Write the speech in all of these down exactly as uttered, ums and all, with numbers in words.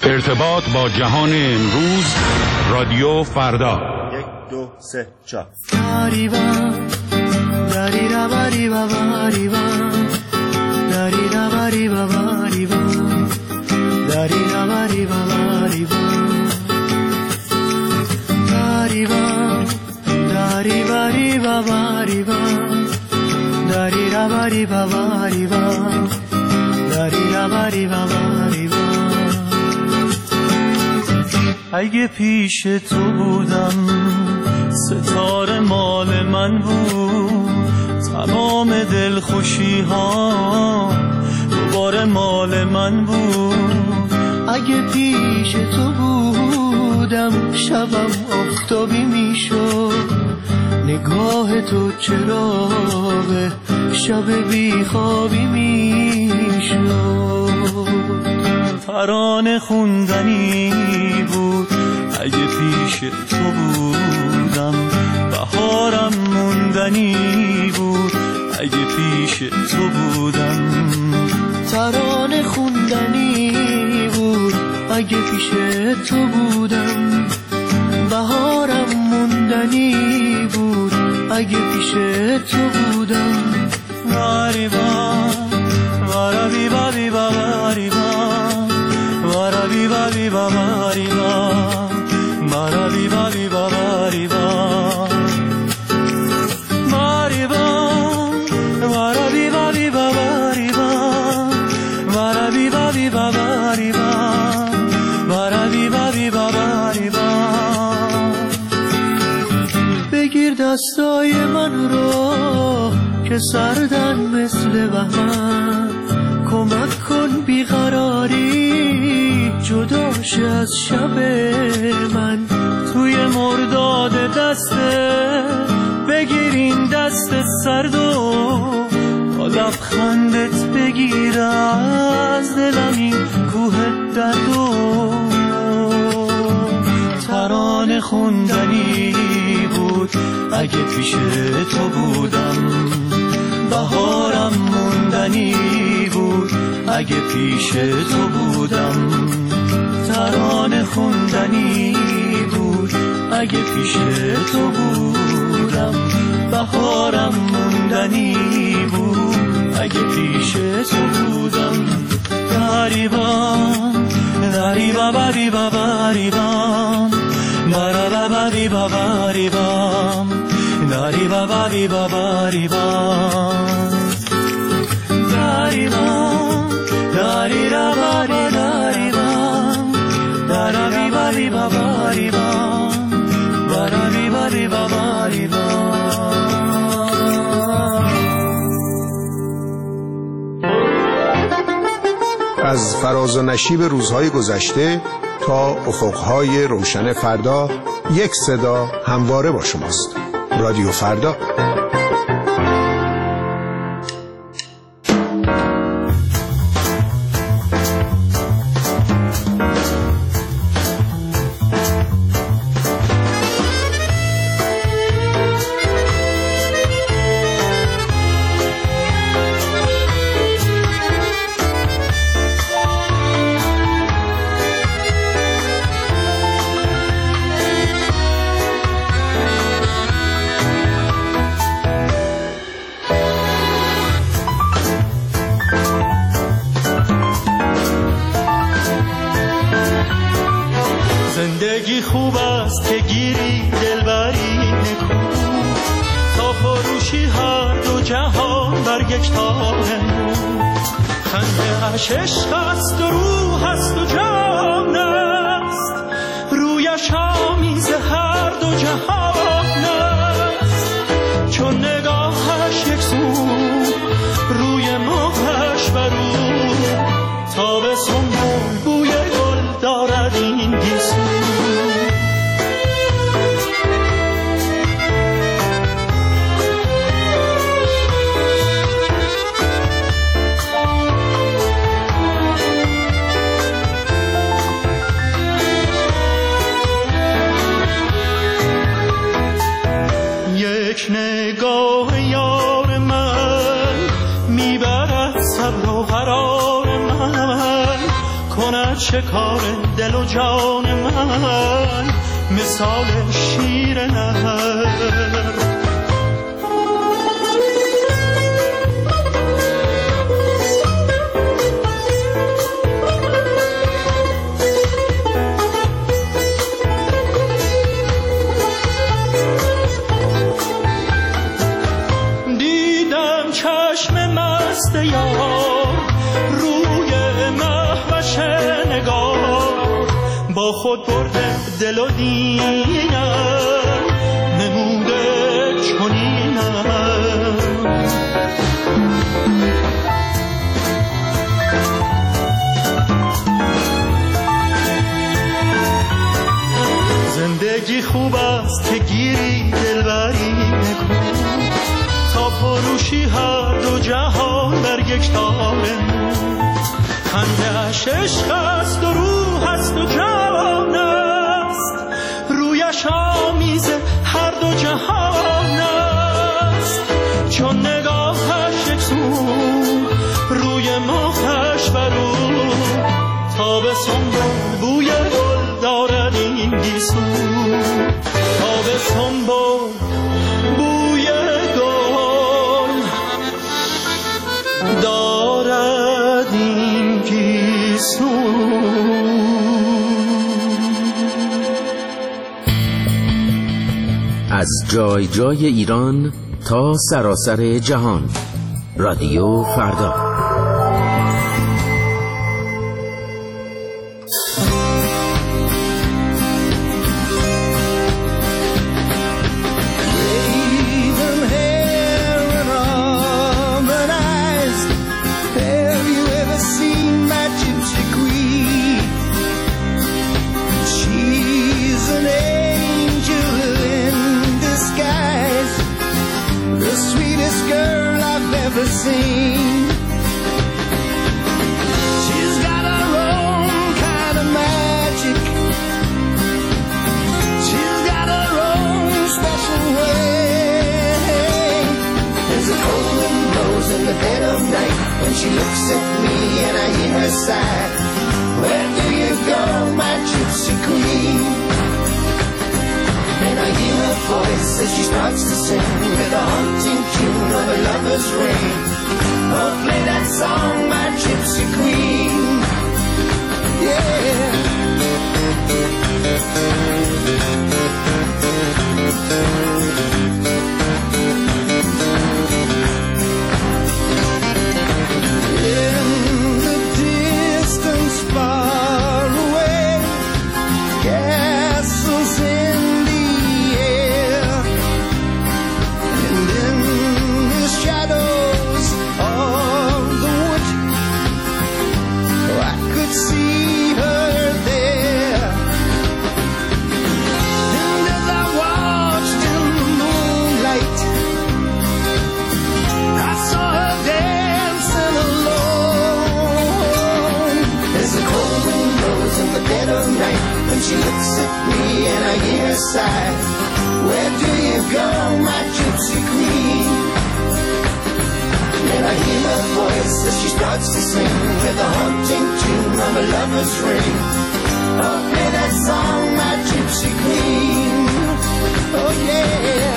ارتباط با جهان امروز، رادیو فردا. یک دو سه چهار. اگه پیش تو بودم ستاره مال من بود، تمام دلخوشی ها دوباره مال من بود. اگه پیش تو بودم شبم آفتابی میشد، نگاه تو چراغ شب بیخوابی میشد. ترانه خوندنی بود اگه پیش تو بودم، بهارم موندنی بود اگه پیش تو بودم. ترانه خوندنی بود اگه پیش تو بودم، بهارم موندنی بود اگه پیش تو بودم. واریبا وارابی بابی واریبا وارابی بابی واریبا وارابی بابی واریبا واریبا وارابی بابی واریبا وارابی بابی واریبا وارابی بابی واریبا. بگیر دستای من رو که سردن مثل بهمن، کمک کن بیقراری جداش از شب من. توی مرداد دسته بگیر این دست سرد و با لبخندت بگیر از دلم این کوه درد و ترانه خوندنی بود اگه پیش تو بودم، بهارم موندنی بود اگه پیش تو بودم. ترانه خوندنی بود اگه پیش تو بودم، بهارم موندنی بود اگه پیش تو بودم. دریبان دریبا بری بابریبان مرا بری بابریبان دریبا بری بابریبان دریبان دری را بری دریبان دری بری بابریبان دری بری بابریبان. از فراز و نشیب روزهای گذشته تا افقهای روشن فردا، یک صدا همواره با شماست. رادیو فردا. زندگی خوب است که گیری دلبری نکو، تا فروشی هر دو جهان بر یک تاب نمو. خنده اش عشق است و روح است و جان است، رویش آمیز هر دو جهان است. چون نگاهش یک سو روی ماهش برو، تا به سنبول بوی گل دارد این گیسو. یک نگاه یار من میبرد صبر و قرار من، کند شکار دل و جان من مثال شیر نهر. دیدم چشم مست یار روی مهوش نگار، با خود برده دل و دینم نموده چنینم. زندگی خوب است که گیری دلبری نکن، تا فروشی هر دو جهان بر یک تار. خنده‌اش عشق است و روح است و جان است، رویش آمیز هر دو جهان است. چون نگاهش یک سو روی ماهش برو، تابستان بوی گل دارد این گیسو. تابستان بوی گل دارد این گیسو. از جای جای ایران تا سراسر جهان، رادیو فردا. She looks at me and I hear her sigh. Where do you go, my gypsy queen? And I hear her voice as she starts to sing with a haunting tune of a lover's ring. Oh, play that song, my gypsy queen. Yeah. She looks at me and I hear her sigh. Where do you go, my gypsy queen? And I hear her voice as she starts to sing with a haunting tune of a lover's ring. Oh, play that song, my gypsy queen. Oh, yeah.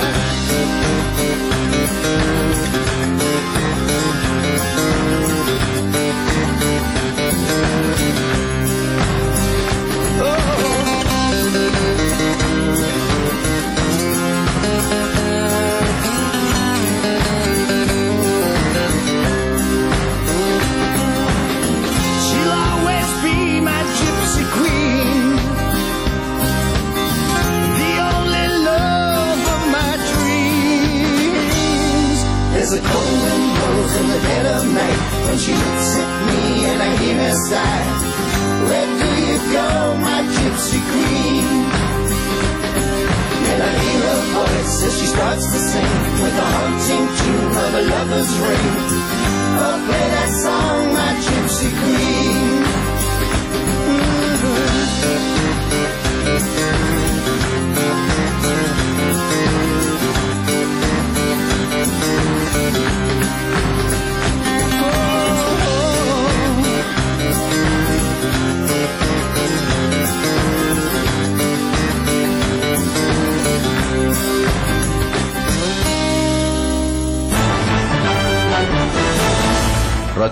There's a cold wind blows in the dead of night when she looks at me and I hear her sigh. Where do you go, my gypsy queen? And I hear her voice as she starts to sing with a haunting tune of a lover's ring. Oh, play that song, my gypsy queen.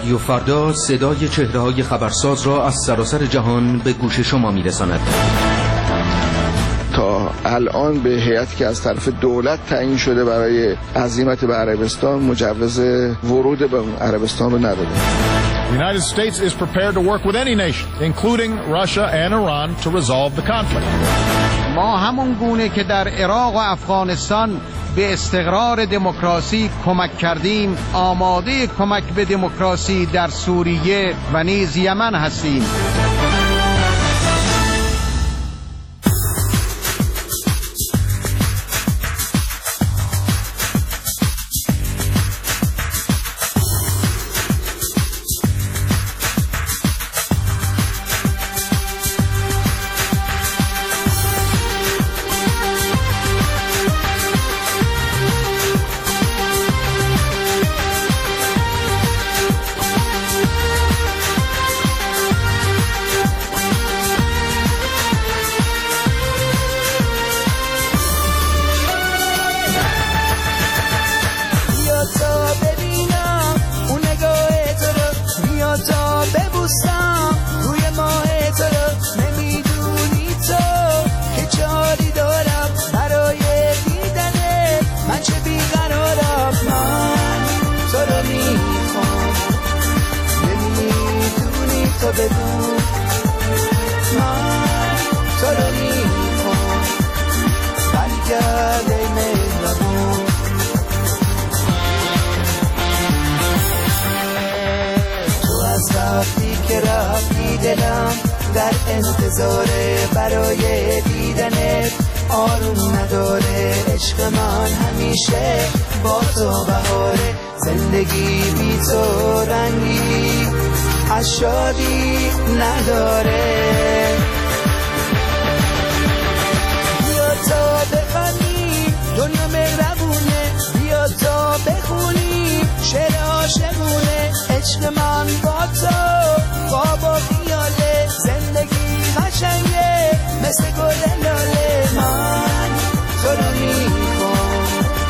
رادیو فردا صدای چهره‌های خبرساز را از سراسر جهان به گوش شما می‌رساند. تا الان به هیئتی که از طرف دولت تعیین شده برای عزیمت به عربستان مجوز ورود به عربستان رو نداده. The United States is prepared to work with any nation, including Russia and Iran, to resolve the conflict. ما همون گونه که در عراق و افغانستان به استقرار دموکراسی کمک کردیم، آماده کمک به دموکراسی در سوریه و نیز یمن هستیم. در انتظار برای دیدنت آروم نداره عشق من همیشه با تو بهاره زندگی بی تو رنگی از شادی نداره بیا تا بخوانی دنیا مهربونه بیا تا بخونی شعر عاشقونه عشق من با تو خواب و خیاله زندگی قشنگه مثل گل لاله من تو رو میخوام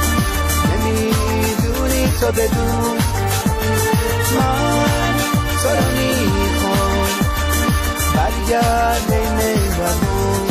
نمیدونی تو بدون من تو رو میخوام برگرد ای مهربون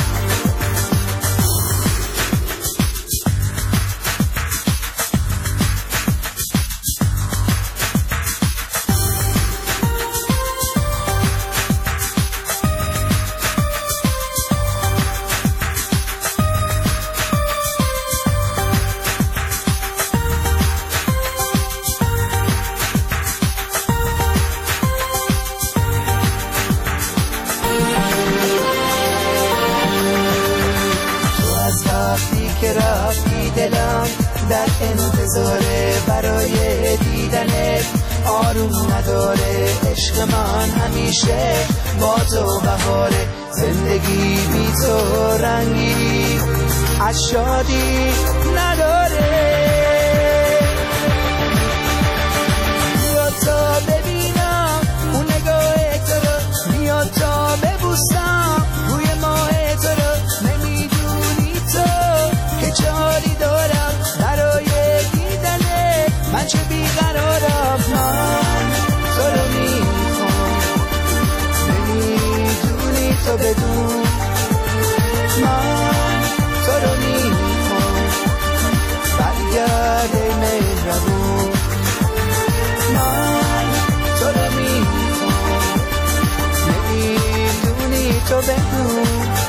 در انتظار برای دیدنت آروم نداره عشق من همیشه با تو بهاره زندگی بی تو رنگی از شادی نداره بیا تا ببینم اون نگاه تو رو بیا تا ببوسم روی ماه تو رو نمیدونی تو که چاری دارم برای دیدنه من چه بیقرارم من تو رو میخوام نمیدونی تو بدون من تو رو میخوام برگرد ای مهربون من تو رو میخوام نمیدونی تو بدون